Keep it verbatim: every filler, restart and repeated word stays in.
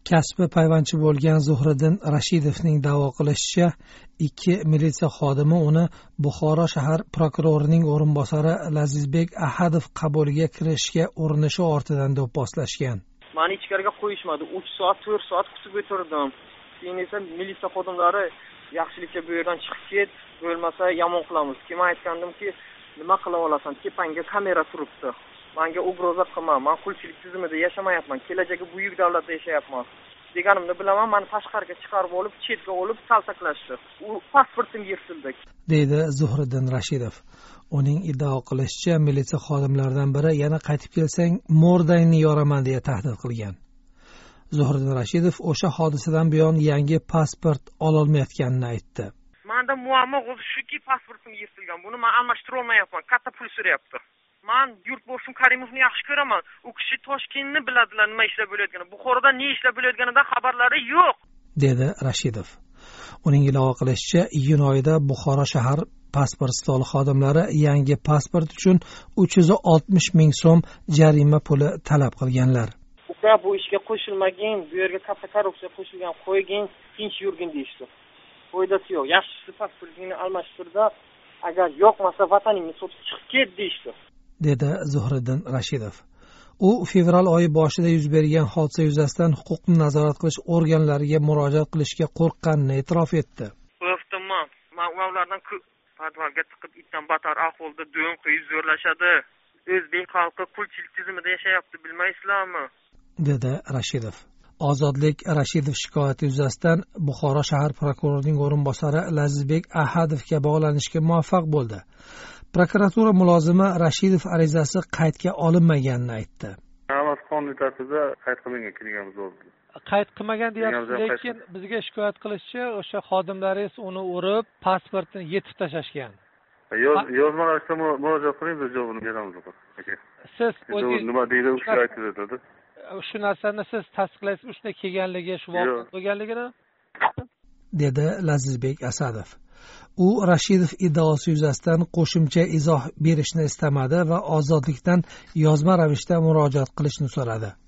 Kasbi payvandchi bo'lgan Zuhriddin Rashidovning da'vo qilishicha, ikki militsiya xodimi uni Buxoro shahar prokurorining o'rinbosari Lazizbek Ahadov qabuliga kirishga urinishi ortidan do'pposlashgan. Mani ichkariga qo'yishmadi. uch soat, to'rt soat kutib o'tirdim. Keyin esa militsiya xodimlari yaxshilikcha bu yerdan chiqib ket, bo'lmasa yomon qilamiz. Kim aytgandimki, nima qila olasan? Tepangga kamera turibdi. Menga ugroza qilma, men qulchilik tizimida yashamayapman, kelajagi buyuk davlatda yashayapman deganimni bilaman. Meni tashqariga chiqarib olib, chetga olib salsaklashdi. U pasportim yirtildi, deydi Zuhriddin Rashidov. Uning iddao qilishicha, militsiya xodimlaridan biri yana qaytib kelsang, mordangni yoraman deya tahdid qilgan. Zuhriddin Rashidov o'sha hodisadan buyon yangi pasport ololmayotganini aytdi. Menda muammo shuki, pasportim yirtilgan. Buni men almashtira olmayapman. Katta pul so'rayapti. Men Yurtboshim Karimovni yaxshi ko'raman. U kishi Toshkentni biladilar, nima ishlab bo'layotganini. Buxoroda ne ishlab bo'layotganidan xabarlari yo'q, dedi Rashidov. Uning ilova qilishicha, iyun oyida Buxoro shahar pasport stoli xodimlari yangi pasport uchun uch yuz oltmish ming so'm jarima puli talab qilganlar. Uka, bu ishga qo'shilmagin, bu yerga katta korrupsiya qo'shilgan, qo'ygin, tinch yurgin deyishdi. Foydasi yo'q. Yaxshisi pasportingni almashtirda, agar yo'qmasa vataningni sotib chiqib ket deyishdi, dedi Zuhriddin Rashidov. U fevral oyi boshida yuz bergan hodisa yuzasidan huquqni nazorat qilish organlariga murojaat qilishga qo'rqqanini e'tirof etdi. Qo'rqdimman. Men ulardan podvalga chiqib itdan battar ahvolda do'ng qo'yib zo'rlashadi. O'zbek xalqi qulchilik tizimida yashayapti, bilmaysizlarmi, dedi Rashidov. Ozodlik Rashidov shikoyati yuzasidan Buxoro shahar prokurorining o'rinbosari Lazizbek Ahadovga bog'lanishga muvaffaq bo'ldi. Prokuratura mulozimi Rashidov arizasi qaydga olinmaganini aytdi. Hammasi qonuniy tartibda qayd qilingan kelganimiz bo'ldi. Qayd qilmagan deyapsiz, lekin bizga shikoyat qilishicha, o'sha xodimlaringiz uni urib, pasportini yetib tashlashgan. Yozmalarga murojaat qiling, biz javobini beramiz. Siz o'zingiz nima deydi, o'sha aytadi. Shu narsani siz tasdiqlaysiz, shunday kelganligi, shu voqea bo'lganligini, dedi Lazizbek Asadov. U Rashidov iddaosi yuzasidan qo'shimcha izoh berishni istamadi va ozodlikdan yozma ravishda murojaat qilishni so'radi.